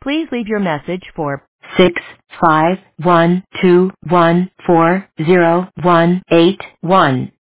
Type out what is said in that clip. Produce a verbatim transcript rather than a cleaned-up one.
Please leave your message for six five one two one four zero one eight one.